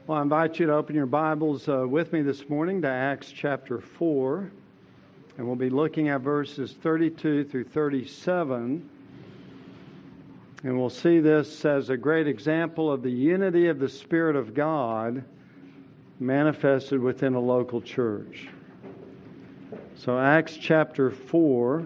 Well, I invite you to open your Bibles with me this morning to Acts chapter 4. And we'll be looking at verses 32 through 37. And we'll see this as a great example of the unity of the Spirit of God manifested within a local church. So Acts chapter 4.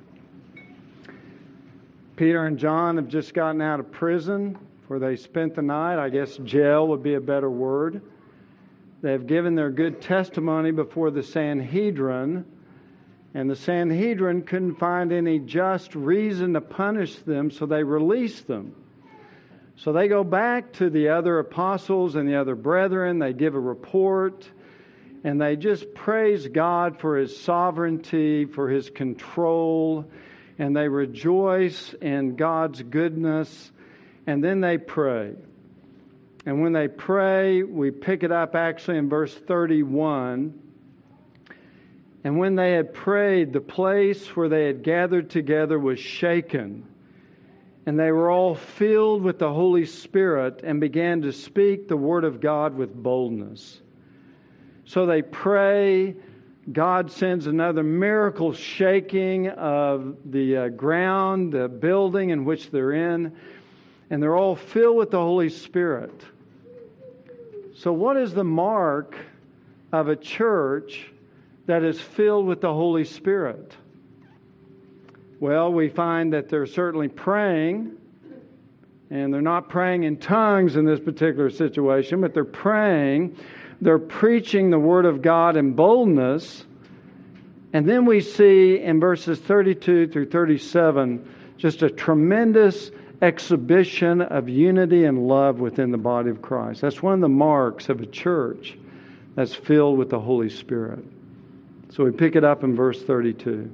Peter and John have just gotten out of prison where they spent the night. I guess jail would be a better word. They have given their good testimony before the Sanhedrin, and the Sanhedrin couldn't find any just reason to punish them, so they released them. So they go back to the other apostles and the other brethren. They give a report, and they just praise God for His sovereignty, for His control, and they rejoice in God's goodness. And then they pray. And when they pray, we pick it up actually in verse 31. And when they had prayed, the place where they had gathered together was shaken. And they were all filled with the Holy Spirit and began to speak the Word of God with boldness. So they pray. God sends another miracle shaking of the ground, the building in which they're in. And they're all filled with the Holy Spirit. So what is the mark of a church that is filled with the Holy Spirit? Well, we find that they're certainly praying. And they're not praying in tongues in this particular situation, but they're praying. They're preaching the Word of God in boldness. And then we see in verses 32 through 37 just a tremendous exhibition of unity and love within the body of Christ. That's one of the marks of a church that's filled with the Holy Spirit. So we pick it up in verse 32.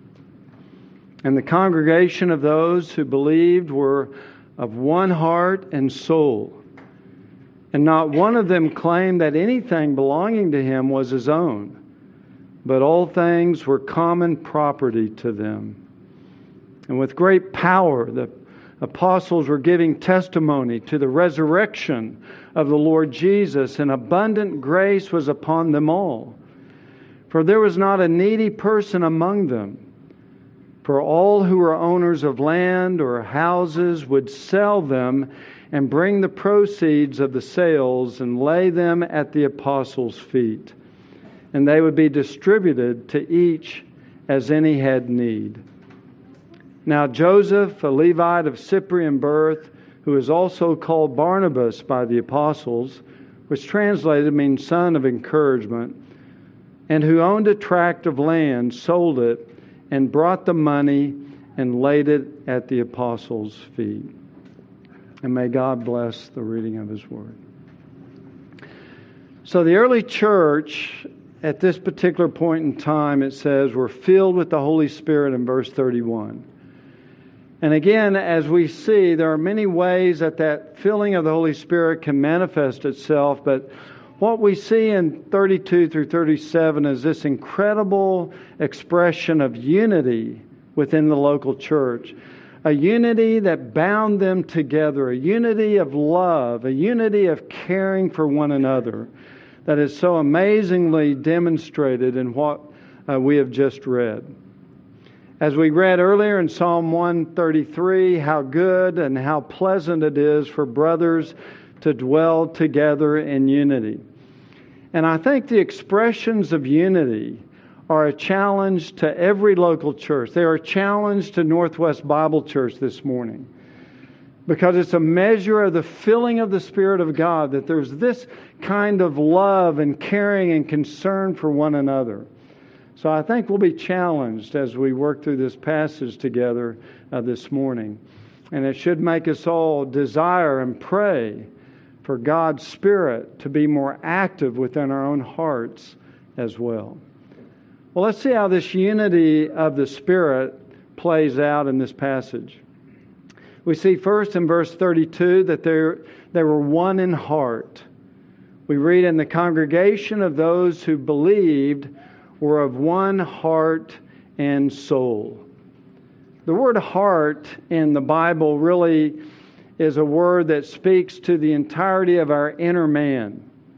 And the congregation of those who believed were of one heart and soul. And not one of them claimed that anything belonging to him was his own, but all things were common property to them. And with great power, the apostles were giving testimony to the resurrection of the Lord Jesus, and abundant grace was upon them all. For there was not a needy person among them. For all who were owners of land or houses would sell them and bring the proceeds of the sales and lay them at the apostles' feet. And they would be distributed to each as any had need. Now Joseph, a Levite of Cyprian birth, who is also called Barnabas by the apostles, which translated means son of encouragement, and who owned a tract of land, sold it, and brought the money and laid it at the apostles' feet. And may God bless the reading of His Word. So the early church, at this particular point in time, it says, were filled with the Holy Spirit in verse 31. And again, as we see, there are many ways that filling of the Holy Spirit can manifest itself, but what we see in 32 through 37 is this incredible expression of unity within the local church. A unity that bound them together, a unity of love, a unity of caring for one another that is so amazingly demonstrated in what we have just read. As we read earlier in Psalm 133, how good and how pleasant it is for brothers to dwell together in unity. And I think the expressions of unity are a challenge to every local church. They are a challenge to Northwest Bible Church this morning. Because it's a measure of the filling of the Spirit of God, that there's this kind of love and caring and concern for one another. So I think we'll be challenged as we work through this passage together this morning. And it should make us all desire and pray for God's Spirit to be more active within our own hearts as well. Well, let's see how this unity of the Spirit plays out in this passage. We see first in verse 32 that they were one in heart. We read, in the congregation of those who believed were of one heart and soul. The word heart in the Bible really is a word that speaks to the entirety of our inner man.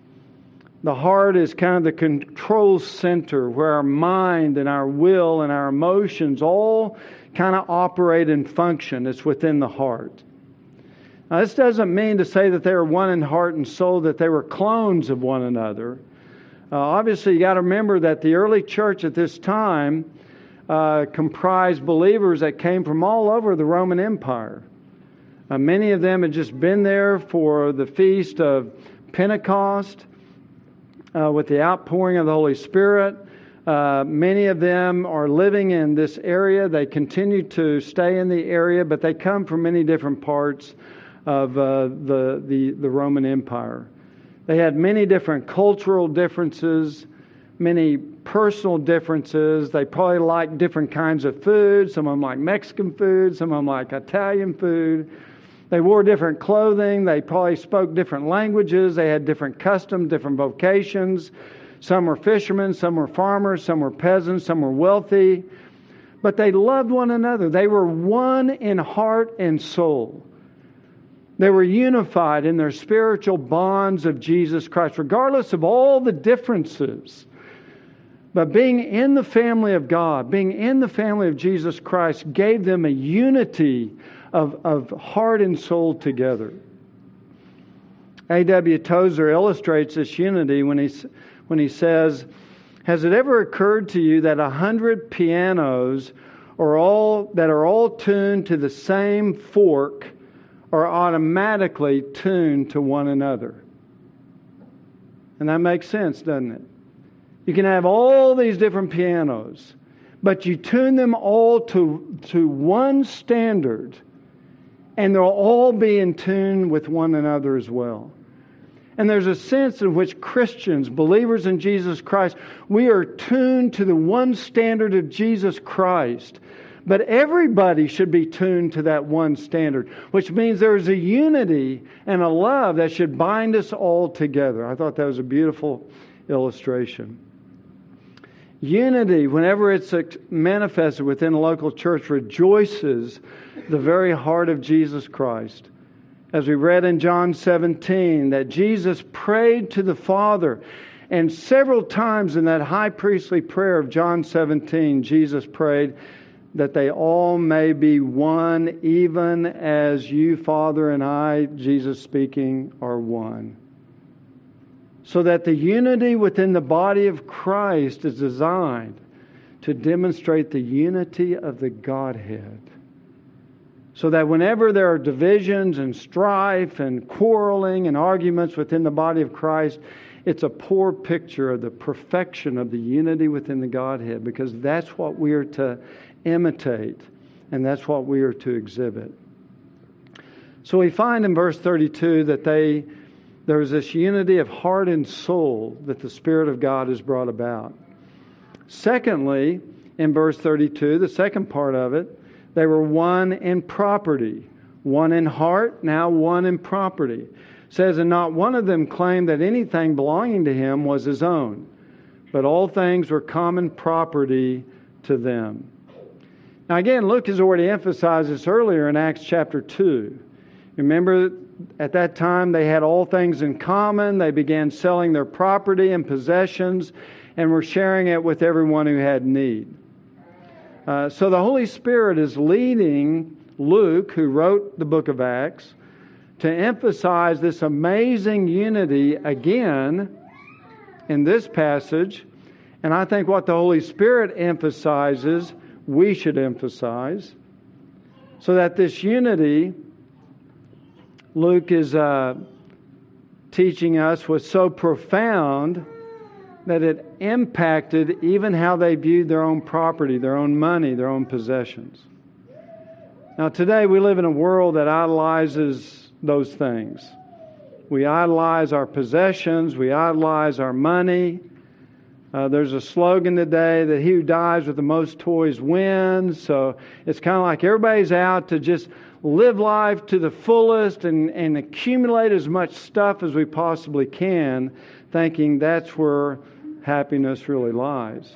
The heart is kind of the control center where our mind and our will and our emotions all kind of operate and function. It's within the heart. Now, this doesn't mean to say that they were one in heart and soul, that they were clones of one another. Obviously, you got to remember that the early church at this time comprised believers that came from all over the Roman Empire. Many of them had just been there for the feast of Pentecost with the outpouring of the Holy Spirit. Many of them are living in this area. They continue to stay in the area, but they come from many different parts of the Roman Empire. They had many different cultural differences, many personal differences. They probably liked different kinds of food. Some of them like Mexican food, some of them like Italian food. They wore different clothing. They probably spoke different languages. They had different customs, different vocations. Some were fishermen, some were farmers, some were peasants, some were wealthy. But they loved one another. They were one in heart and soul. They were unified in their spiritual bonds of Jesus Christ, regardless of all the differences. But being in the family of God, being in the family of Jesus Christ, gave them a unity of heart and soul together. A.W. Tozer illustrates this unity when he says, "Has it ever occurred to you that 100 pianos are all tuned to the same fork are automatically tuned to one another?" And that makes sense, doesn't it? You can have all these different pianos, but you tune them all to one standard, and they'll all be in tune with one another as well. And there's a sense in which Christians, believers in Jesus Christ, we are tuned to the one standard of Jesus Christ. But everybody should be tuned to that one standard, which means there's a unity and a love that should bind us all together. I thought that was a beautiful illustration. Unity, whenever it's manifested within a local church, rejoices the very heart of Jesus Christ. As we read in John 17, that Jesus prayed to the Father. And several times in that high priestly prayer of John 17, Jesus prayed that they all may be one, even as you, Father, and I, Jesus speaking, are one. So that the unity within the body of Christ is designed to demonstrate the unity of the Godhead. So that whenever there are divisions and strife and quarreling and arguments within the body of Christ, it's a poor picture of the perfection of the unity within the Godhead, because that's what we are to imitate and that's what we are to exhibit. So we find in verse 32 that there's this unity of heart and soul that the Spirit of God has brought about. Secondly, in verse 32, the second part of it, they were one in property. One in heart, now one in property. It says, and not one of them claimed that anything belonging to him was his own, but all things were common property to them. Now again, Luke has already emphasized this earlier in Acts chapter 2. Remember, at that time they had all things in common. They began selling their property and possessions and were sharing it with everyone who had need. So the Holy Spirit is leading Luke, who wrote the book of Acts, to emphasize this amazing unity again in this passage. And I think what the Holy Spirit emphasizes, we should emphasize, so that this unity, Luke is teaching us, was so profound that it impacted even how they viewed their own property, their own money, their own possessions. Now today we live in a world that idolizes those things. We idolize our possessions, we idolize our money. There's a slogan today that he who dies with the most toys wins. So it's kind of like everybody's out to just live life to the fullest and accumulate as much stuff as we possibly can, thinking that's where happiness really lies.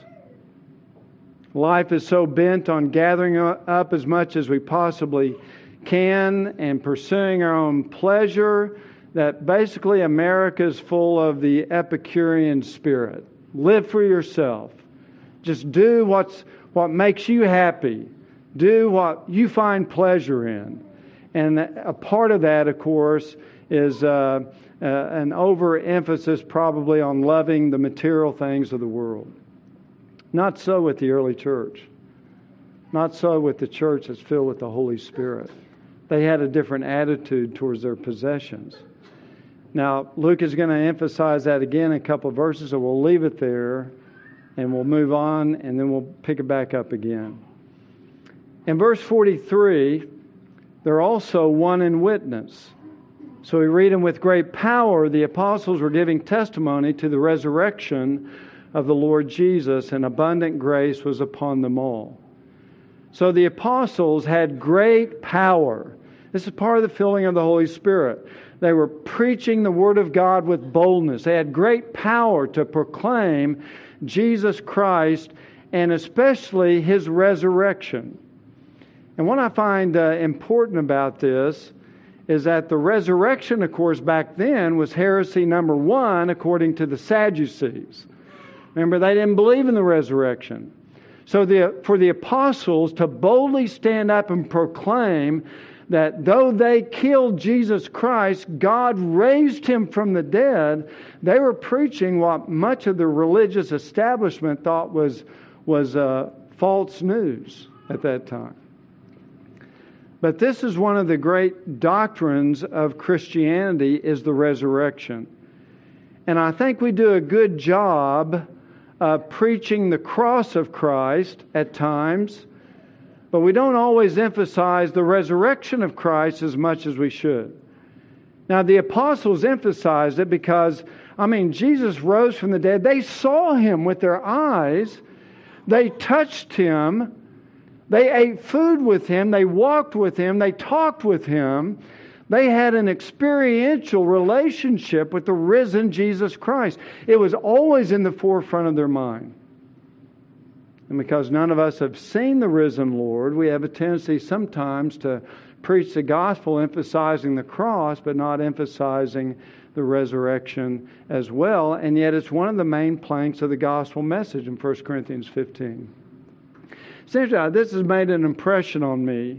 Life is so bent on gathering up as much as we possibly can and pursuing our own pleasure that basically America's full of the Epicurean spirit. Live for yourself. Just do what makes you happy. Do what you find pleasure in. And a part of that, of course, is an overemphasis probably on loving the material things of the world. Not so with the early church. Not so with the church that's filled with the Holy Spirit. They had a different attitude towards their possessions. Now, Luke is going to emphasize that again in a couple of verses, so we'll leave it there and we'll move on and then we'll pick it back up again. In verse 43, they're also one in witness. So we read, "And with great power the apostles were giving testimony to the resurrection of the Lord Jesus, and abundant grace was upon them all." So the apostles had great power. This is part of the filling of the Holy Spirit. They were preaching the Word of God with boldness. They had great power to proclaim Jesus Christ and especially His resurrection. And what I find important about this is that the resurrection, of course, back then was heresy number one according to the Sadducees. Remember, they didn't believe in the resurrection. So for the apostles to boldly stand up and proclaim that though they killed Jesus Christ, God raised Him from the dead, they were preaching what much of the religious establishment thought was false news at that time. But this is one of the great doctrines of Christianity, is the resurrection. And I think we do a good job of preaching the cross of Christ at times, but we don't always emphasize the resurrection of Christ as much as we should. Now, the apostles emphasized it because, Jesus rose from the dead. They saw Him with their eyes. They touched Him. They ate food with Him. They walked with Him. They talked with Him. They had an experiential relationship with the risen Jesus Christ. It was always in the forefront of their mind. And because none of us have seen the risen Lord, we have a tendency sometimes to preach the gospel emphasizing the cross, but not emphasizing the resurrection as well. And yet it's one of the main planks of the gospel message in 1 Corinthians 15. Essentially, this has made an impression on me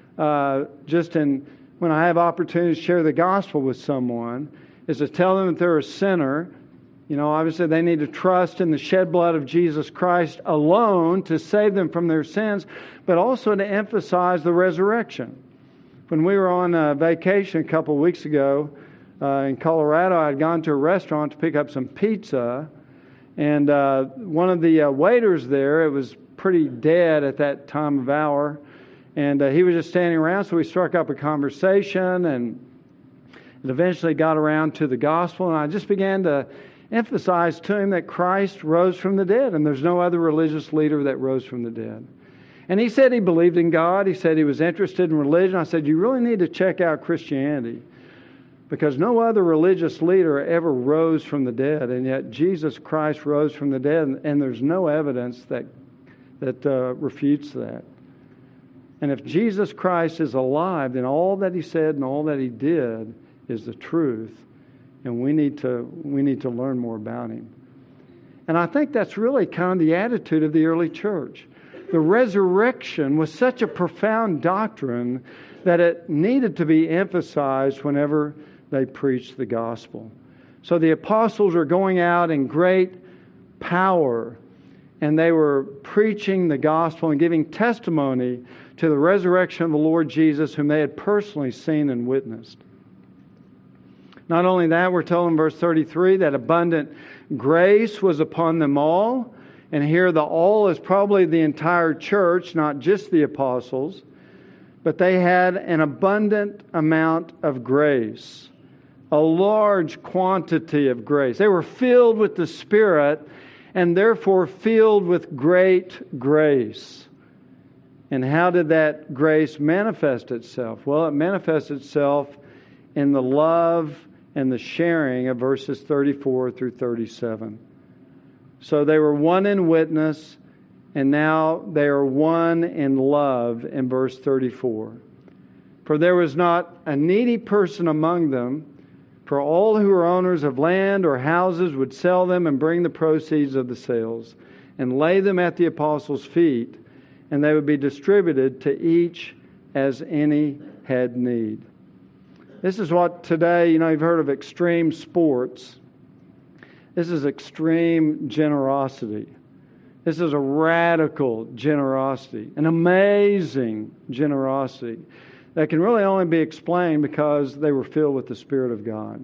when I have opportunities to share the gospel with someone, is to tell them that they're a sinner. Obviously they need to trust in the shed blood of Jesus Christ alone to save them from their sins, but also to emphasize the resurrection. When we were on vacation a couple of weeks ago in Colorado, I had gone to a restaurant to pick up some pizza, and one of the waiters there, it was pretty dead at that time of hour, and he was just standing around, so we struck up a conversation, and it eventually got around to the gospel, and I just began to emphasize to him that Christ rose from the dead, and there's no other religious leader that rose from the dead. And he said he believed in God. He said he was interested in religion. I said, you really need to check out Christianity, because no other religious leader ever rose from the dead, and yet Jesus Christ rose from the dead, and there's no evidence that refutes that. And if Jesus Christ is alive, then all that He said and all that He did is the truth, and we need to learn more about Him. And I think that's really kind of the attitude of the early church. The resurrection was such a profound doctrine that it needed to be emphasized whenever they preached the gospel. So the apostles are going out in great power, and they were preaching the gospel and giving testimony to the resurrection of the Lord Jesus, whom they had personally seen and witnessed. Not only that, we're told in verse 33 that abundant grace was upon them all. And here the all is probably the entire church, not just the apostles. But they had an abundant amount of grace, a large quantity of grace. They were filled with the Spirit and therefore filled with great grace. And how did that grace manifest itself? Well, it manifests itself in the love and the sharing of verses 34 through 37. So they were one in witness, and now they are one in love in verse 34. For there was not a needy person among them, For all who are owners of land or houses would sell them and bring the proceeds of the sales and lay them at the apostles' feet, and they would be distributed to each as any had need. This is what today, you've heard of extreme sports. This is extreme generosity. This is a radical generosity, an amazing generosity that can really only be explained because they were filled with the Spirit of God.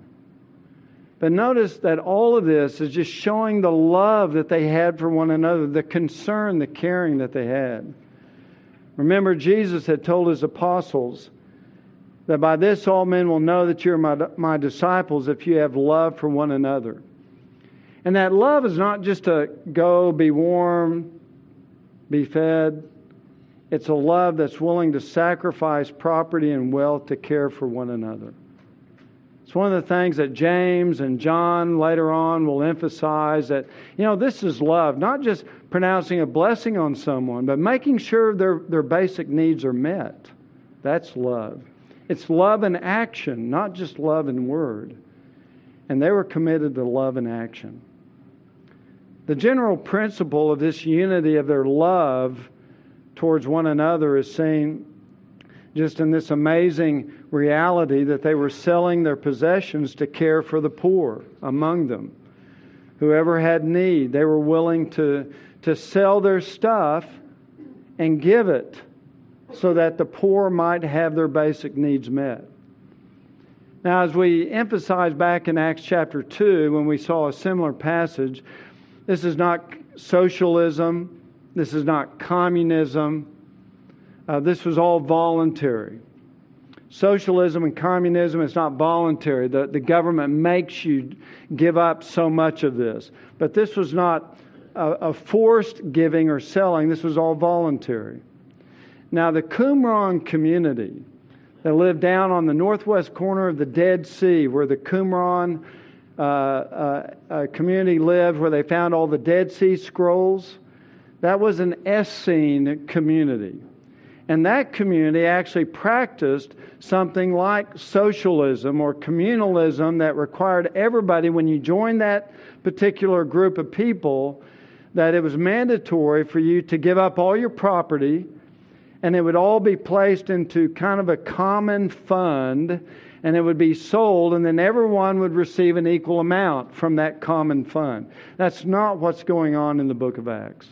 But notice that all of this is just showing the love that they had for one another, the concern, the caring that they had. Remember, Jesus had told His apostles that by this all men will know that you're my disciples if you have love for one another. And that love is not just to go, be warm, be fed. It's a love that's willing to sacrifice property and wealth to care for one another. It's one of the things that James and John later on will emphasize, that, this is love. Not just pronouncing a blessing on someone, but making sure their basic needs are met. That's love. It's love in action, not just love in word. And they were committed to love in action. The general principle of this unity of their love towards one another is seen just in this amazing reality that they were selling their possessions to care for the poor among them. Whoever had need, they were willing to sell their stuff and give it so that the poor might have their basic needs met. Now, as we emphasized back in Acts chapter 2, when we saw a similar passage, this is not socialism. This is not communism. This was all voluntary. Socialism and communism is not voluntary. The government makes you give up so much of this. But this was not a forced giving or selling. This was all voluntary. Now, the Qumran community that lived down on the northwest corner of the Dead Sea, where the Qumran community lived, where they found all the Dead Sea Scrolls, that was an Essene community. And that community actually practiced something like socialism or communalism that required everybody, when you joined that particular group of people, that it was mandatory for you to give up all your property, and it would all be placed into kind of a common fund, and it would be sold, and then everyone would receive an equal amount from that common fund. That's not what's going on in the book of Acts.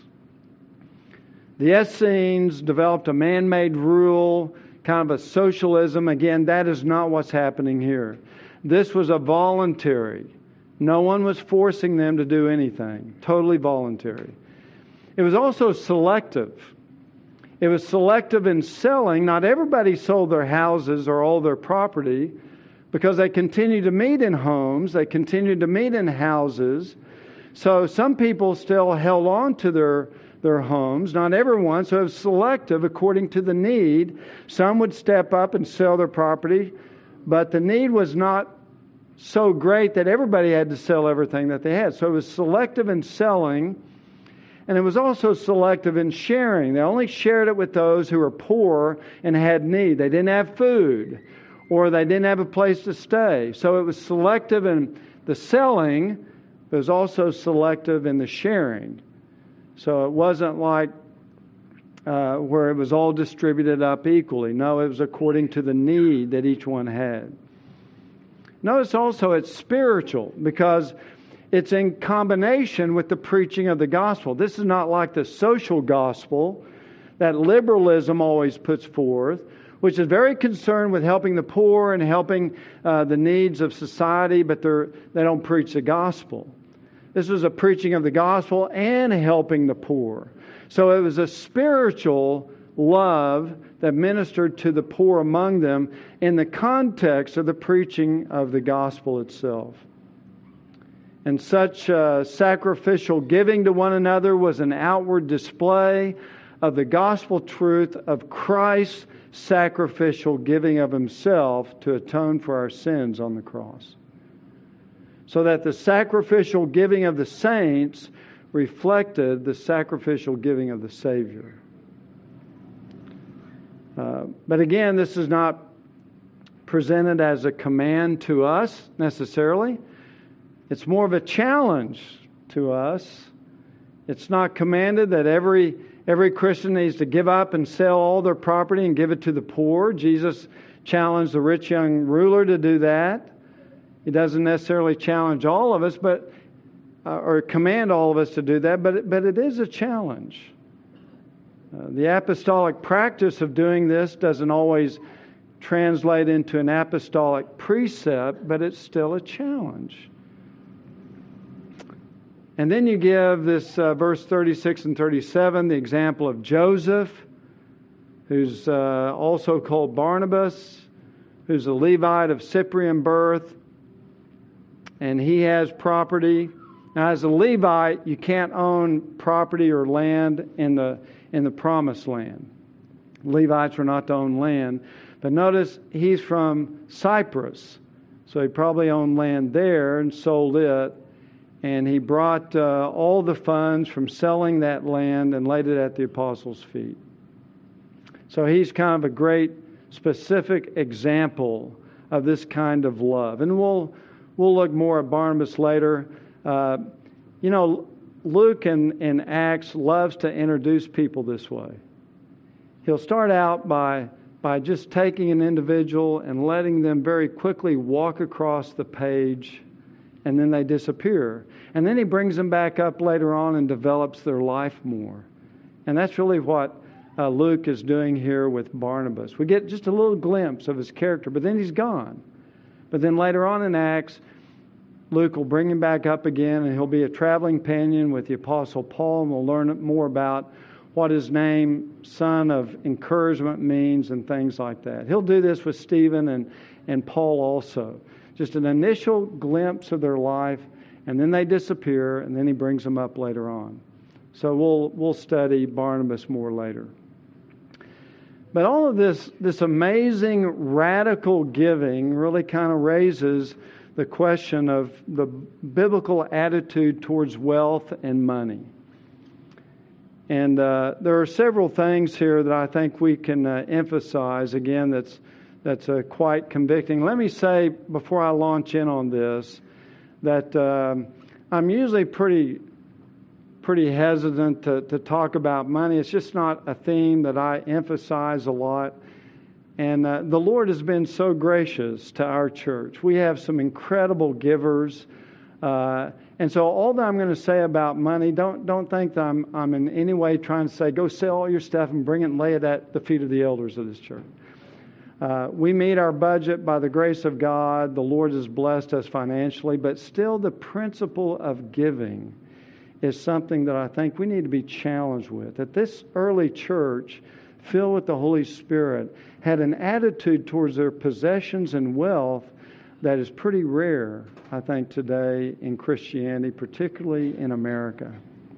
The Essenes developed a man-made rule, kind of a socialism. Again, that is not what's happening here. This was a voluntary. No one was forcing them to do anything. Totally voluntary. It was also selective. It was selective in selling. Not everybody sold their houses or all their property, because they continued to meet in homes. They continued to meet in houses. So some people still held on to their homes. Not everyone. So it was selective according to the need. Some would step up and sell their property, but the need was not so great that everybody had to sell everything that they had. So it was selective in selling. And it was also selective in sharing. They only shared it with those who were poor and had need. They didn't have food, or they didn't have a place to stay. So it was selective in the selling, but it was also selective in the sharing. So it wasn't like where it was all distributed up equally. No, it was according to the need that each one had. Notice also it's spiritual, because it's in combination with the preaching of the gospel. This is not like the social gospel that liberalism always puts forth, which is very concerned with helping the poor and helping the needs of society, but they don't preach the gospel. This was a preaching of the gospel and helping the poor. So it was a spiritual love that ministered to the poor among them in the context of the preaching of the gospel itself. And such sacrificial giving to one another was an outward display of the gospel truth of Christ's sacrificial giving of Himself to atone for our sins on the cross. So that the sacrificial giving of the saints reflected the sacrificial giving of the Savior. But again, this is not presented as a command to us necessarily. It's more of a challenge to us. It's not commanded that every Christian needs to give up and sell all their property and give it to the poor. Jesus challenged the rich young ruler to do that. He doesn't necessarily challenge all of us, or command all of us to do that, but it is a challenge. The apostolic practice of doing this doesn't always translate into an apostolic precept, but it's still a challenge. And then you give this verse 36 and 37, the example of Joseph, who's also called Barnabas, who's a Levite of Cyprian birth, and he has property. Now, as a Levite, you can't own property or land in the Promised Land. Levites were not to own land. But notice he's from Cyprus, so he probably owned land there and sold it. And he brought all the funds from selling that land and laid it at the apostles' feet. So he's kind of a great specific example of this kind of love. And we'll look more at Barnabas later. Luke in Acts loves to introduce people this way. He'll start out by just taking an individual and letting them very quickly walk across the page, and then they disappear. And then he brings them back up later on and develops their life more. And that's really what Luke is doing here with Barnabas. We get just a little glimpse of his character, but then he's gone. But then later on in Acts, Luke will bring him back up again, and he'll be a traveling companion with the Apostle Paul, and we'll learn more about what his name, son of encouragement, means and things like that. He'll do this with Stephen and Paul also. Just an initial glimpse of their life, and then they disappear, and then he brings them up later on. So we'll study Barnabas more later. But all of this amazing radical giving really kind of raises the question of the biblical attitude towards wealth and money. And there are several things here that I think we can emphasize. Again, that's quite convicting. Let me say before I launch in on this that I'm usually pretty hesitant to talk about money. It's just not a theme that I emphasize a lot. And the Lord has been so gracious to our church. We have some incredible givers. And so all that I'm going to say about money, don't think that I'm in any way trying to say, go sell all your stuff and bring it and lay it at the feet of the elders of this church. We meet our budget by the grace of God. The Lord has blessed us financially, but still the principle of giving is something that I think we need to be challenged with. That this early church, filled with the Holy Spirit, had an attitude towards their possessions and wealth that is pretty rare, I think, today in Christianity, particularly in America.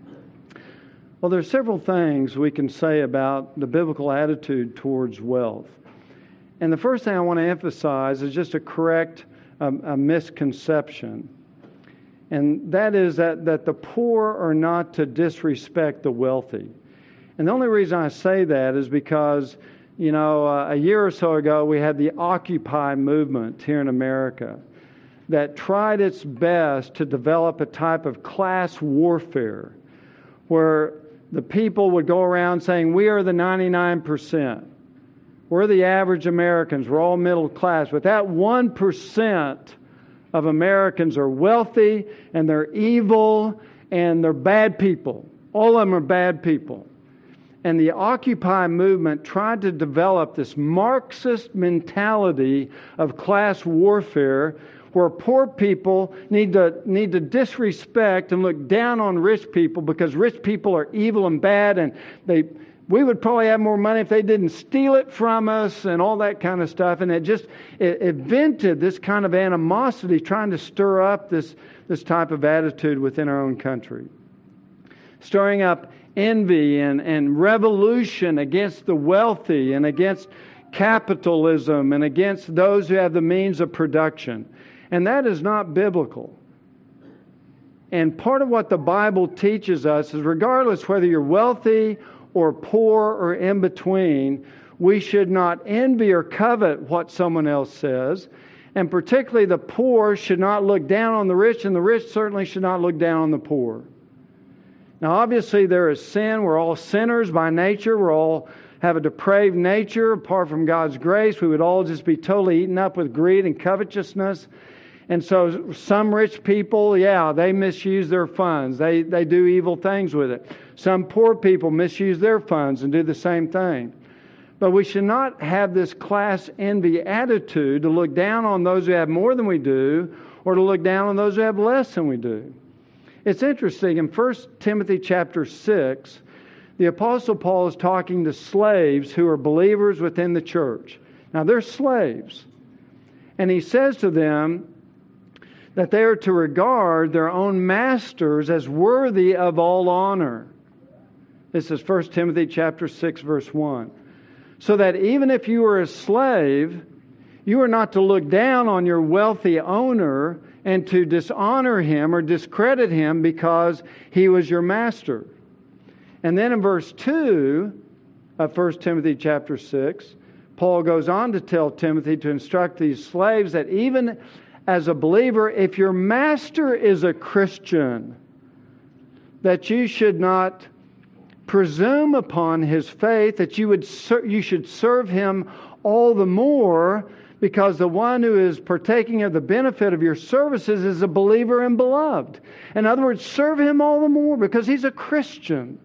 Well, there's several things we can say about the biblical attitude towards wealth. And the first thing I want to emphasize is just to correct a misconception. And that is that the poor are not to disrespect the wealthy. And the only reason I say that is because, a year or so ago we had the Occupy movement here in America that tried its best to develop a type of class warfare where the people would go around saying, we are the 99%. We're the average Americans. We're all middle class. But that 1% of Americans are wealthy and they're evil and they're bad people. All of them are bad people. And the Occupy movement tried to develop this Marxist mentality of class warfare where poor people need to disrespect and look down on rich people because rich people are evil and bad, and we would probably have more money if they didn't steal it from us and all that kind of stuff. And it vented this kind of animosity, trying to stir up this type of attitude within our own country. Stirring up envy and revolution against the wealthy and against capitalism and against those who have the means of production. And that is not biblical. And part of what the Bible teaches us is regardless whether you're wealthy or poor or in between, We should not envy or covet what someone else says. And particularly the poor should not look down on the rich, and the rich certainly should not look down on the poor. Now, obviously, there is sin. We're all sinners by nature. We all have a depraved nature. Apart from God's grace, we would all just be totally eaten up with greed and covetousness. And so some rich people, they misuse their funds. They do evil things with it. Some poor people misuse their funds and do the same thing. But we should not have this class envy attitude to look down on those who have more than we do, or to look down on those who have less than we do. It's interesting, in 1 Timothy chapter 6, the Apostle Paul is talking to slaves who are believers within the church. Now, they're slaves. And he says to them that they are to regard their own masters as worthy of all honor. This is 1 Timothy chapter 6, verse 1. So that even if you are a slave, you are not to look down on your wealthy owner and to dishonor him or discredit him because he was your master. And then in verse 2 of 1 Timothy chapter 6, Paul goes on to tell Timothy to instruct these slaves that even as a believer, if your master is a Christian, that you should not presume upon his faith, that you should serve him all the more, because the one who is partaking of the benefit of your services is a believer and beloved. In other words, serve him all the more because he's a Christian.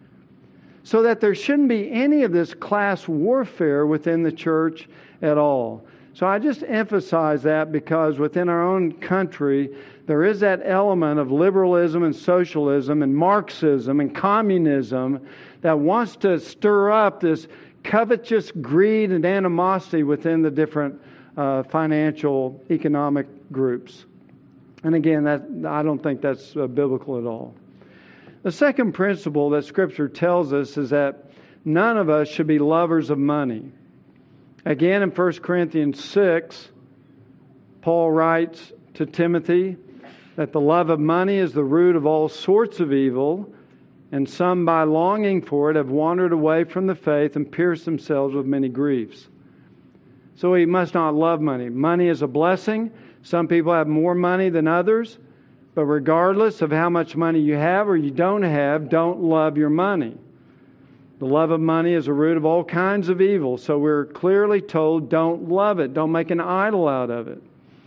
So that there shouldn't be any of this class warfare within the church at all. So I just emphasize that because within our own country, there is that element of liberalism and socialism and Marxism and communism that wants to stir up this covetous greed and animosity within the different financial economic groups. And again, I don't think that's biblical at all. The second principle that Scripture tells us is that none of us should be lovers of money. Again, in 1 Corinthians 6, Paul writes to Timothy that the love of money is the root of all sorts of evil, and some by longing for it have wandered away from the faith and pierced themselves with many griefs. So we must not love money. Money is a blessing. Some people have more money than others. But regardless of how much money you have or you don't have, don't love your money. The love of money is a root of all kinds of evil. So we're clearly told, don't love it. Don't make an idol out of it.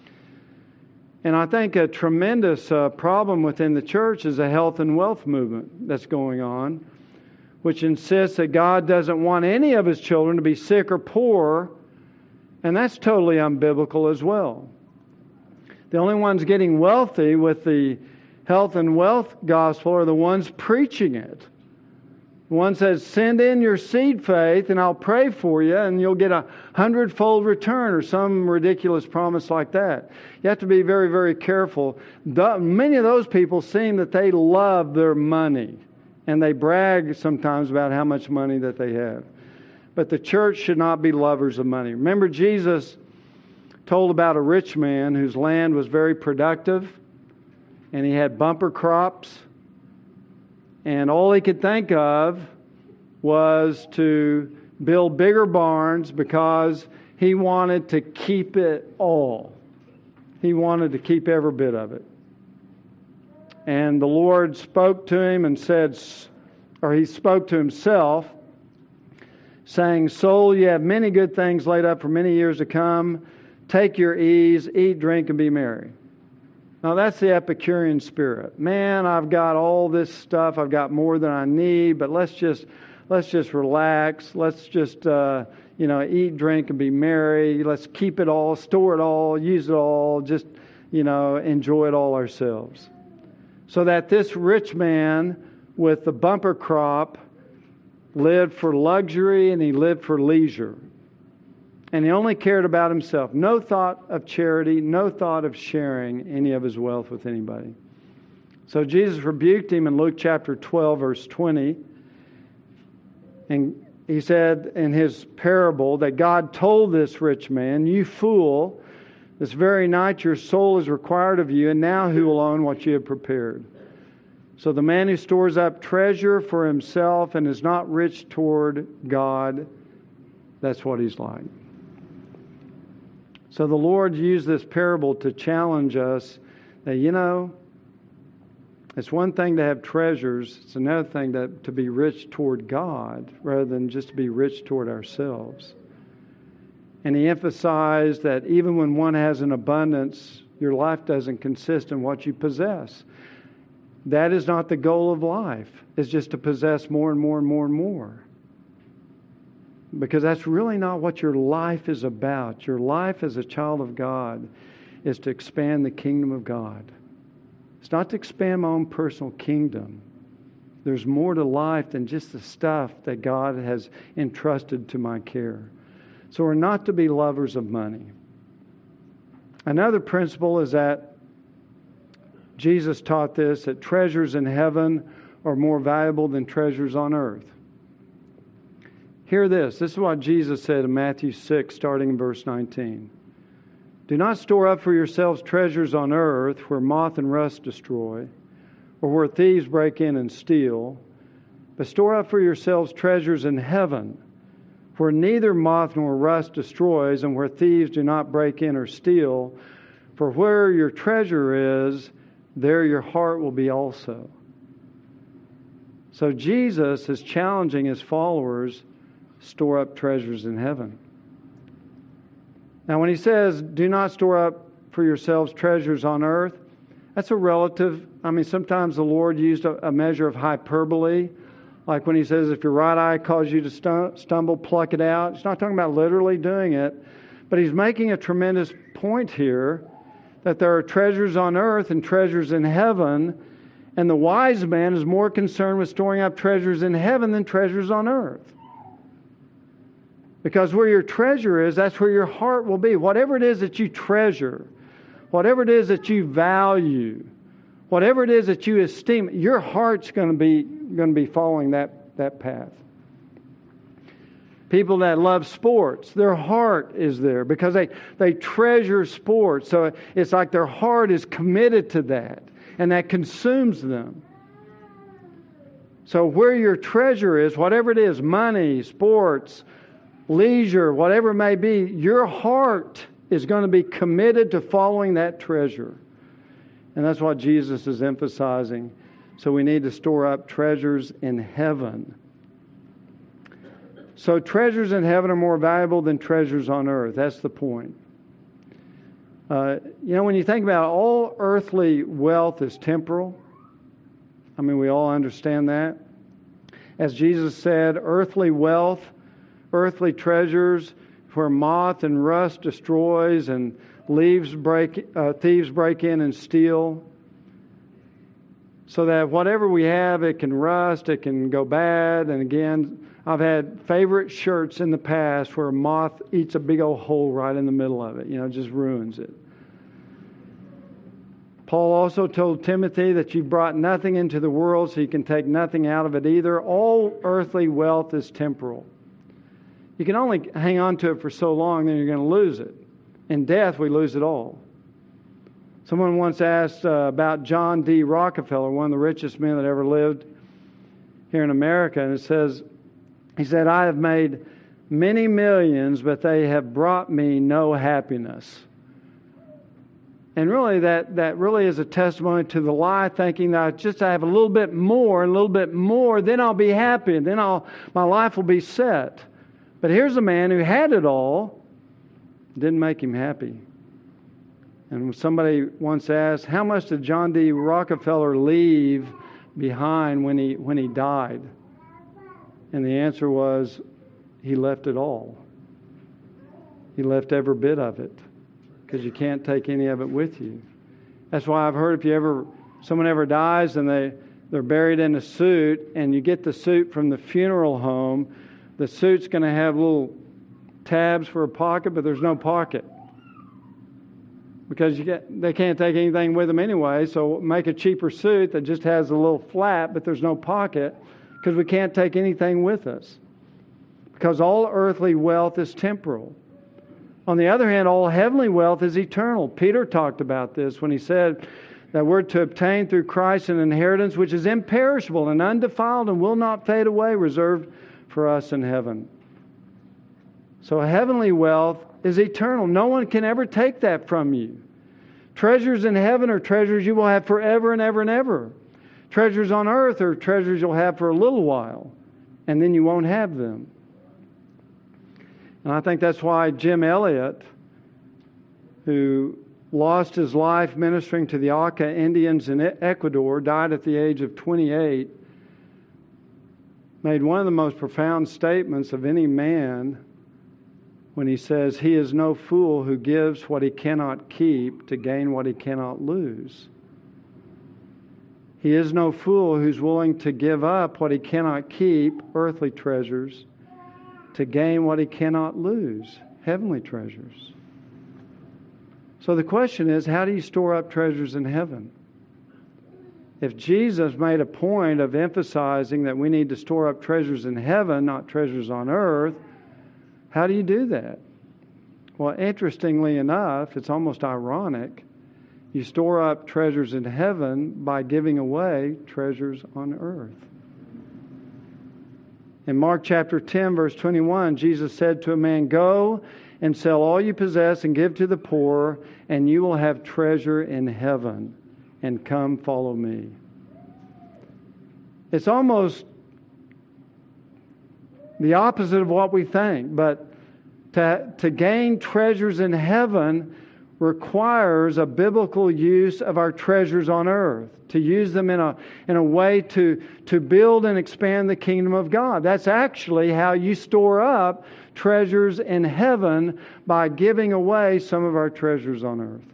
And I think a tremendous problem within the church is a health and wealth movement that's going on, which insists that God doesn't want any of His children to be sick or poor, and that's totally unbiblical as well. The only ones getting wealthy with the health and wealth gospel are the ones preaching it. The one says, send in your seed faith and I'll pray for you and you'll get 100-fold return, or some ridiculous promise like that. You have to be very, very careful. Many of those people seem that they love their money and they brag sometimes about how much money that they have. But the church should not be lovers of money. Remember, Jesus told about a rich man whose land was very productive and he had bumper crops, and all he could think of was to build bigger barns because he wanted to keep it all. He wanted to keep every bit of it. And the Lord spoke to him and said, or he spoke to himself, saying, soul, you have many good things laid up for many years to come. Take your ease, eat, drink, and be merry. Now that's the Epicurean spirit. Man, I've got all this stuff. I've got more than I need, but let's just relax. Let's just eat, drink, and be merry. Let's keep it all, store it all, use it all. Just enjoy it all ourselves. So that this rich man with the bumper crop lived for luxury and he lived for leisure. And he only cared about himself. No thought of charity, no thought of sharing any of his wealth with anybody. So Jesus rebuked him in Luke chapter 12, verse 20. And he said in his parable that God told this rich man, you fool, this very night your soul is required of you, and now who will own what you have prepared? So the man who stores up treasure for himself and is not rich toward God, that's what he's like. So the Lord used this parable to challenge us that, it's one thing to have treasures. It's another thing to be rich toward God rather than just to be rich toward ourselves. And he emphasized that even when one has an abundance, your life doesn't consist in what you possess. That is not the goal of life. It's just to possess more and more and more and more. Because that's really not what your life is about. Your life as a child of God is to expand the kingdom of God. It's not to expand my own personal kingdom. There's more to life than just the stuff that God has entrusted to my care. So we're not to be lovers of money. Another principle is that Jesus taught this, that treasures in heaven are more valuable than treasures on earth. Hear this. This is what Jesus said in Matthew 6, starting in verse 19. Do not store up for yourselves treasures on earth where moth and rust destroy, or where thieves break in and steal, but store up for yourselves treasures in heaven, where neither moth nor rust destroys, and where thieves do not break in or steal. For where your treasure is, there your heart will be also. So Jesus is challenging His followers, store up treasures in heaven. Now when He says, do not store up for yourselves treasures on earth, that's a relative. Sometimes the Lord used a measure of hyperbole. Like when He says, if your right eye causes you to stumble, pluck it out. He's not talking about literally doing it, but He's making a tremendous point here that there are treasures on earth and treasures in heaven, and the wise man is more concerned with storing up treasures in heaven than treasures on earth. Because where your treasure is, that's where your heart will be. Whatever it is that you treasure, whatever it is that you value, whatever it is that you esteem, your heart's going to be following that path. People that love sports, their heart is there because they treasure sports. So it's like their heart is committed to that, and that consumes them. So where your treasure is, whatever it is, money, sports, leisure, whatever it may be, your heart is going to be committed to following that treasure. And that's what Jesus is emphasizing. So we need to store up treasures in heaven. So treasures in heaven are more valuable than treasures on earth. That's the point. When you think about it, all earthly wealth is temporal. We all understand that. As Jesus said, earthly wealth, earthly treasures, where moth and rust destroys and thieves break in and steal. So that whatever we have, it can rust, it can go bad. And again, I've had favorite shirts in the past where a moth eats a big old hole right in the middle of it. Just ruins it. Paul also told Timothy that you brought nothing into the world, so you can take nothing out of it either. All earthly wealth is temporal. You can only hang on to it for so long, then you're going to lose it. In death, we lose it all. Someone once asked about John D. Rockefeller, one of the richest men that ever lived here in America, and he said, I have made many millions, but they have brought me no happiness. And really, that really is a testimony to the lie, thinking that I have a little bit more, then I'll be happy, and then my life will be set. But here's a man who had it all, didn't make him happy. And somebody once asked, how much did John D. Rockefeller leave behind when he died? And the answer was, he left it all. He left every bit of it, because you can't take any of it with you. That's why I've heard if someone ever dies and they're buried in a suit, and you get the suit from the funeral home, the suit's going to have little tabs for a pocket, but there's no pocket. Because they can't take anything with them anyway, so make a cheaper suit that just has a little flap, but there's no pocket, because we can't take anything with us. Because all earthly wealth is temporal. On the other hand, all heavenly wealth is eternal. Peter talked about this when he said that we're to obtain through Christ an inheritance which is imperishable and undefiled and will not fade away, reserved for us in heaven. So heavenly wealth is eternal. No one can ever take that from you. Treasures in heaven are treasures you will have forever and ever and ever. Treasures on earth are treasures you'll have for a little while, and then you won't have them. And I think that's why Jim Elliot, who lost his life ministering to the Auca Indians in Ecuador, died at the age of 28, made one of the most profound statements of any man when he says, "He is no fool who gives what he cannot keep to gain what he cannot lose." He is no fool who's willing to give up what he cannot keep, earthly treasures, to gain what he cannot lose, heavenly treasures. So the question is, how do you store up treasures in heaven? If Jesus made a point of emphasizing that we need to store up treasures in heaven, not treasures on earth, how do you do that? Well, interestingly enough, it's almost ironic. You store up treasures in heaven by giving away treasures on earth. In Mark chapter 10, verse 21, Jesus said to a man, "Go and sell all you possess and give to the poor, and you will have treasure in heaven. And come, follow me." It's almost the opposite of what we think, but to gain treasures in heaven requires a biblical use of our treasures on earth, to use them in a way to build and expand the kingdom of God. That's actually how you store up treasures in heaven, by giving away some of our treasures on earth.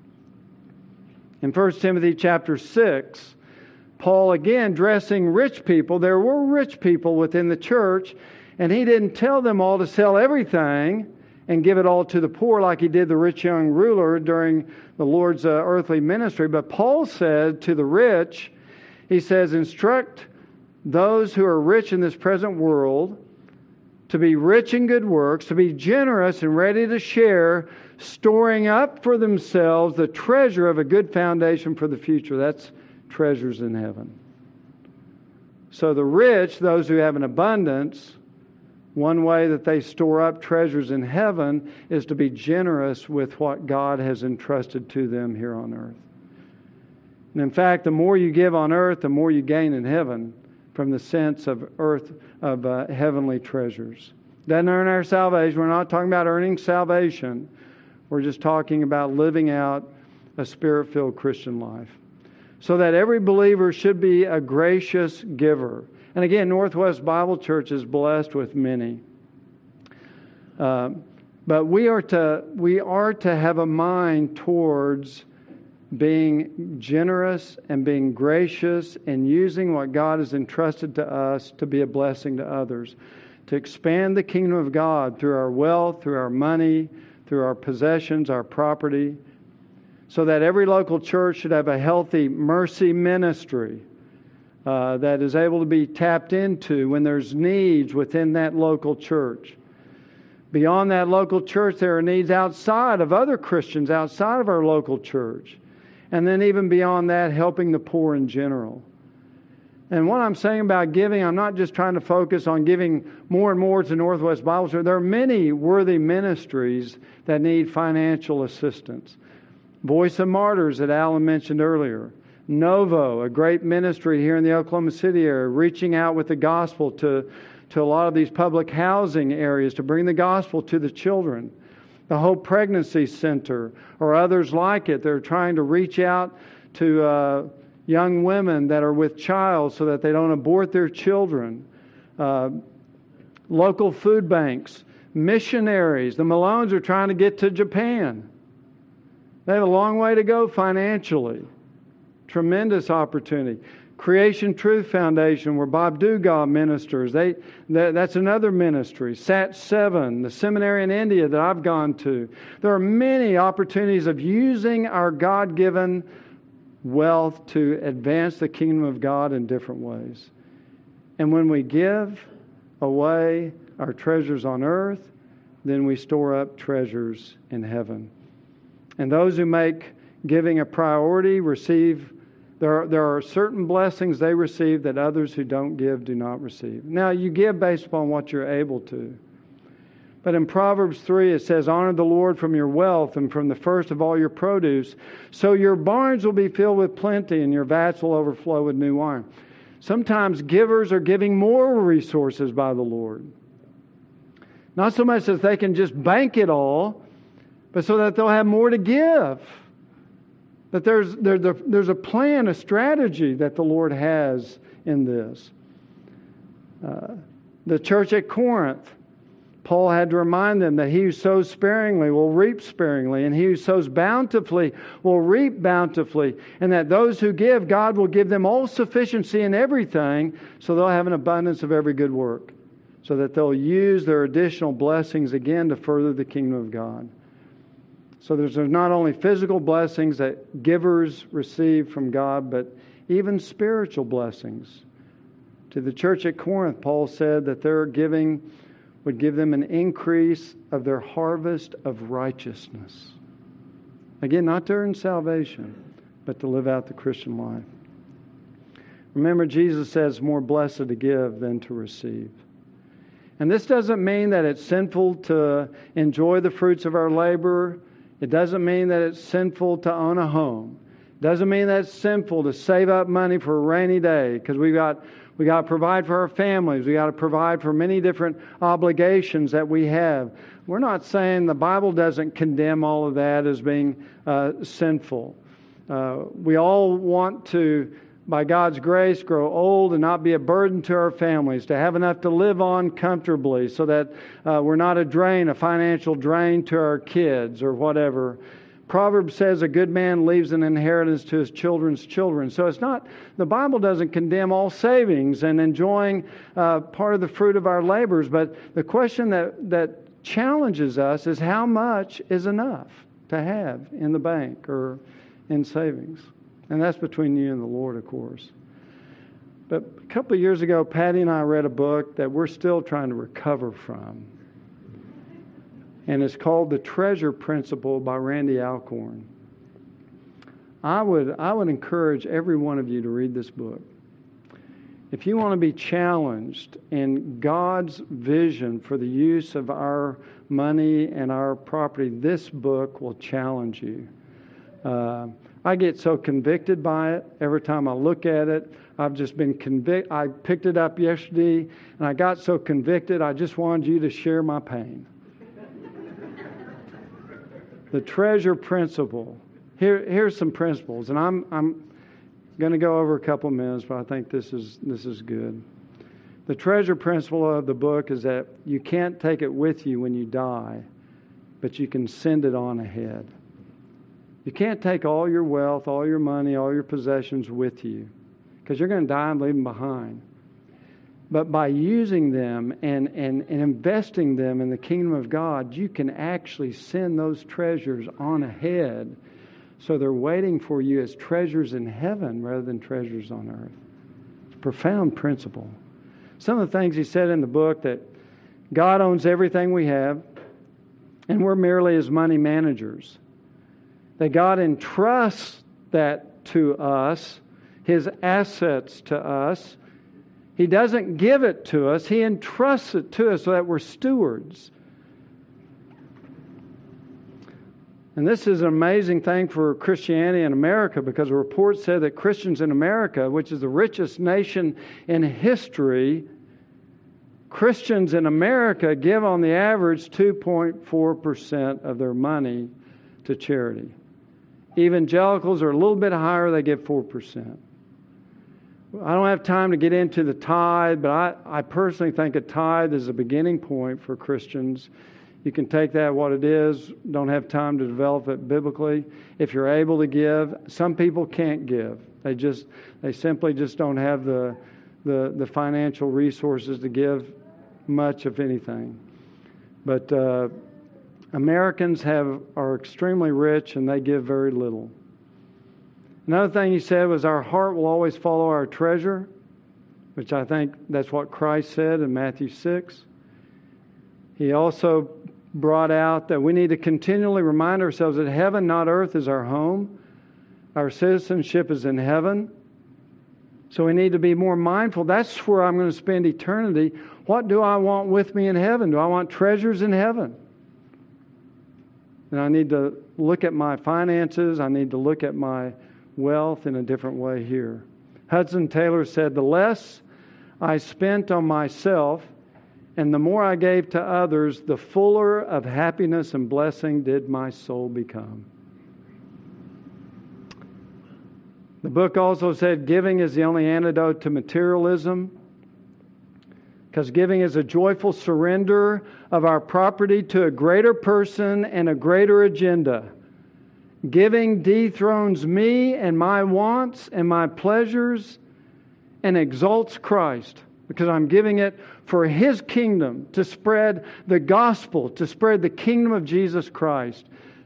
In 1 Timothy chapter 6, Paul again addressing rich people. There were rich people within the church, and he didn't tell them all to sell everything and give it all to the poor like he did the rich young ruler during the Lord's earthly ministry. But Paul said to the rich, he says, "Instruct those who are rich in this present world to be rich in good works, to be generous and ready to share, storing up for themselves the treasure of a good foundation for the future." That's treasures in heaven. So the rich, those who have an abundance, one way that they store up treasures in heaven is to be generous with what God has entrusted to them here on earth. And in fact, the more you give on earth, the more you gain in heaven from the sense of heavenly treasures. Doesn't earn our salvation. We're not talking about earning salvation. We're just talking about living out a Spirit-filled Christian life. So that every believer should be a gracious giver. And again, Northwest Bible Church is blessed with many. But we are to have a mind towards being generous and being gracious and using what God has entrusted to us to be a blessing to others, to expand the kingdom of God through our wealth, through our money, through our possessions, our property, so that every local church should have a healthy mercy ministry that is able to be tapped into when there's needs within that local church. Beyond that local church, there are needs outside of other Christians, outside of our local church. And then even beyond that, helping the poor in general. And what I'm saying about giving, I'm not just trying to focus on giving more and more to Northwest Bible Church. There are many worthy ministries that need financial assistance. Voice of Martyrs that Alan mentioned earlier. Novo, a great ministry here in the Oklahoma City area, reaching out with the gospel to a lot of these public housing areas to bring the gospel to the children. The Hope Pregnancy Center, or others like it, they're trying to reach out to young women that are with child so that they don't abort their children. Local food banks, missionaries. The Malones are trying to get to Japan. They have a long way to go financially. Tremendous opportunity. Creation Truth Foundation, where Bob Dugas ministers. That's another ministry. Sat 7, the seminary in India that I've gone to. There are many opportunities of using our God-given wealth to advance the kingdom of God in different ways. And when we give away our treasures on earth, then we store up treasures in heaven. And those who make giving a priority receive, there are certain blessings they receive that others who don't give do not receive. Now, you give based upon what you're able to. But in Proverbs 3 it says, honor the Lord from your wealth and from the first of all your produce. So your barns will be filled with plenty and your vats will overflow with new wine. Sometimes givers are giving more resources by the Lord. Not so much that they can just bank it all, but so that they'll have more to give. That there's a plan, a strategy that the Lord has in this. The church at Corinth, Paul had to remind them that he who sows sparingly will reap sparingly, and he who sows bountifully will reap bountifully, and that those who give, God will give them all sufficiency in everything, so they'll have an abundance of every good work, so that they'll use their additional blessings again to further the kingdom of God. So there's not only physical blessings that givers receive from God, but even spiritual blessings. To the church at Corinth, Paul said that their giving would give them an increase of their harvest of righteousness. Again, not to earn salvation, but to live out the Christian life. Remember, Jesus says, more blessed to give than to receive. And this doesn't mean that it's sinful to enjoy the fruits of our labor. It doesn't mean that it's sinful to own a home. It doesn't mean that it's sinful to save up money for a rainy day, because we got to provide for our families. We got to provide for many different obligations that we have. We're not saying the Bible doesn't condemn all of that as being sinful. We all want to, by God's grace, grow old and not be a burden to our families, to have enough to live on comfortably so that we're not a financial drain to our kids or whatever. Proverbs says a good man leaves an inheritance to his children's children. So the Bible doesn't condemn all savings and enjoying part of the fruit of our labors, but the question that challenges us is how much is enough to have in the bank or in savings. And that's between you and the Lord, of course. But a couple of years ago, Patty and I read a book that we're still trying to recover from. And it's called The Treasure Principle by Randy Alcorn. I would encourage every one of you to read this book. If you want to be challenged in God's vision for the use of our money and our property, this book will challenge you. I get so convicted by it every time I look at it. I've just been convicted. I picked it up yesterday and I got so convicted I just wanted you to share my pain. The treasure principle. Here's some principles, and I'm going to go over a couple minutes, but I think this is good. The treasure principle of the book is that you can't take it with you when you die, but you can send it on ahead. You can't take all your wealth, all your money, all your possessions with you, because you're going to die and leave them behind. But by using them and investing them in the kingdom of God, you can actually send those treasures on ahead, so they're waiting for you as treasures in heaven rather than treasures on earth. It's a profound principle. Some of the things he said in the book, that God owns everything we have, and we're merely His money managers. That God entrusts that to us, His assets to us. He doesn't give it to us. He entrusts it to us so that we're stewards. And this is an amazing thing for Christianity in America, because a report said that Christians in America, which is the richest nation in history, Christians in America give on the average 2.4% of their money to charity. Evangelicals are a little bit higher, they give 4%. I don't have time to get into the tithe, but I personally think a tithe is a beginning point for Christians. You can take that what it is, don't have time to develop it biblically. If you're able to give, some people can't give. They simply just don't have the financial resources to give much of anything. But Americans are extremely rich and they give very little. Another thing he said was our heart will always follow our treasure, which I think that's what Christ said in Matthew 6. He also brought out that we need to continually remind ourselves that heaven, not earth, is our home. Our citizenship is in heaven. So we need to be more mindful. That's where I'm going to spend eternity. What do I want with me in heaven? Do I want treasures in heaven? And I need to look at my finances. I need to look at my wealth in a different way here. Hudson Taylor said, the less I spent on myself and the more I gave to others, the fuller of happiness and blessing did my soul become. The book also said giving is the only antidote to materialism, because giving is a joyful surrender of our property to a greater person and a greater agenda. Giving dethrones me and my wants and my pleasures and exalts Christ, because I'm giving it for His kingdom, to spread the gospel, to spread the kingdom of Jesus Christ.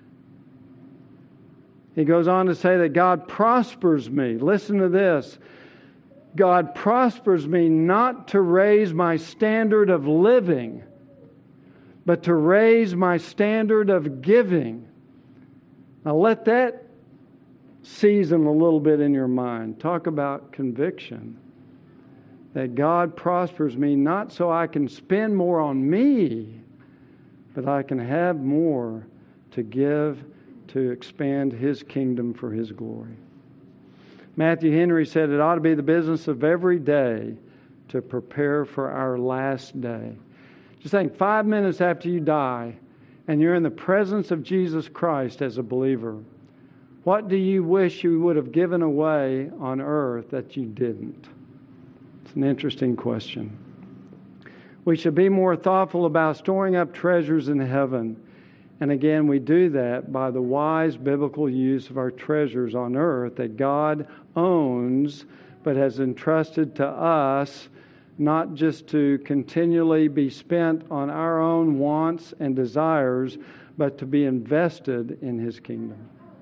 He goes on to say that God prospers me. Listen to this. God prospers me not to raise my standard of living, but to raise my standard of giving. Now let that season a little bit in your mind. Talk about conviction. That God prospers me not so I can spend more on me, but I can have more to give to expand His kingdom for His glory. Matthew Henry said it ought to be the business of every day to prepare for our last day. Just think, 5 minutes after you die and you're in the presence of Jesus Christ as a believer, what do you wish you would have given away on earth that you didn't? It's an interesting question. We should be more thoughtful about storing up treasures in heaven. And again, we do that by the wise biblical use of our treasures on earth that God owns, but has entrusted to us, not just to continually be spent on our own wants and desires, but to be invested in His kingdom.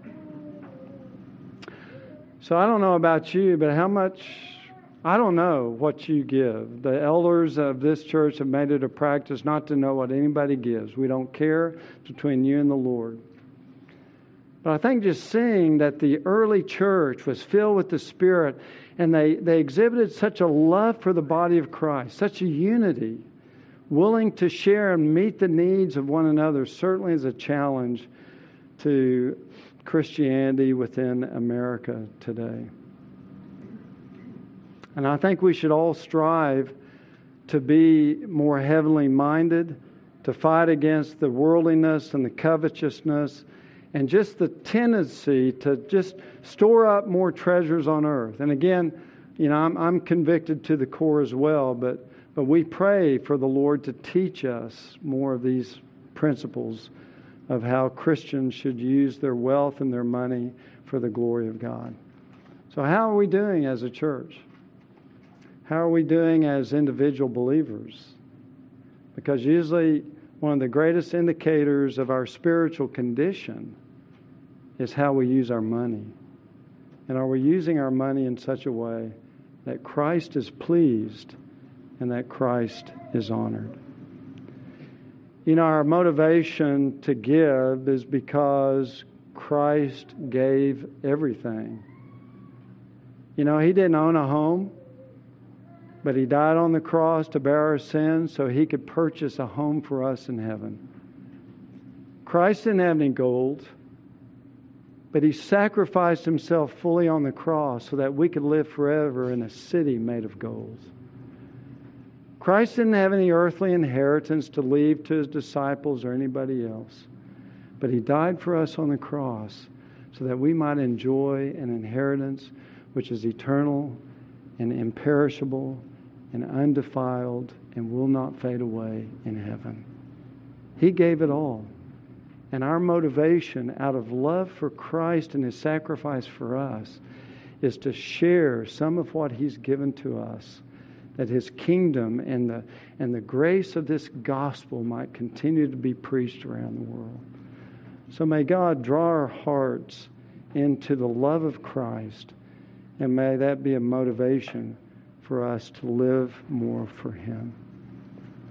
So I don't know about you, but I don't know what you give. The elders of this church have made it a practice not to know what anybody gives. We don't care, between you and the Lord. But I think just seeing that the early church was filled with the Spirit and they exhibited such a love for the body of Christ, such a unity, willing to share and meet the needs of one another, certainly is a challenge to Christianity within America today. And I think we should all strive to be more heavenly minded, to fight against the worldliness and the covetousness and just the tendency to just store up more treasures on earth. And again, I'm convicted to the core as well, but we pray for the Lord to teach us more of these principles of how Christians should use their wealth and their money for the glory of God. So how are we doing as a church? How are we doing as individual believers? Because usually one of the greatest indicators of our spiritual condition is how we use our money. And are we using our money in such a way that Christ is pleased and that Christ is honored? Our motivation to give is because Christ gave everything. He didn't own a home, but He died on the cross to bear our sins so He could purchase a home for us in heaven. Christ didn't have any gold, but He sacrificed Himself fully on the cross so that we could live forever in a city made of gold. Christ didn't have any earthly inheritance to leave to His disciples or anybody else, but He died for us on the cross so that we might enjoy an inheritance which is eternal and imperishable and undefiled and will not fade away in heaven. He gave it all. And our motivation out of love for Christ and His sacrifice for us is to share some of what He's given to us, that His kingdom and the grace of this gospel might continue to be preached around the world. So may God draw our hearts into the love of Christ, and may that be a motivation for us to live more for Him.